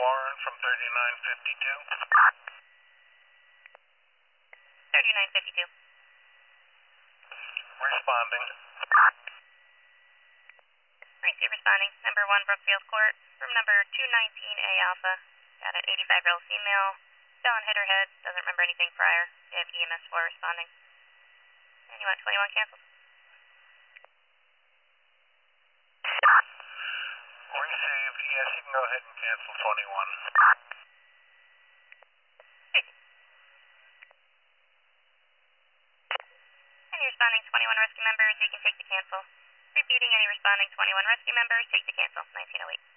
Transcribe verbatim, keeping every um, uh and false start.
Warren from thirty-nine fifty-two. thirty-nine fifty-two. Responding. Thank you, responding. Number one Brookfield Court from number two nineteen A Alpha. Got an eighty-five-year-old female. Fell and hit her head. Doesn't remember anything prior. You have E M S four responding. And you want twenty-one canceled? Received. Yes, you can go ahead and cancel twenty-one. Any responding twenty-one rescue members, you can take the cancel. Repeating, any responding twenty-one rescue members, take the cancel. nineteen oh eight.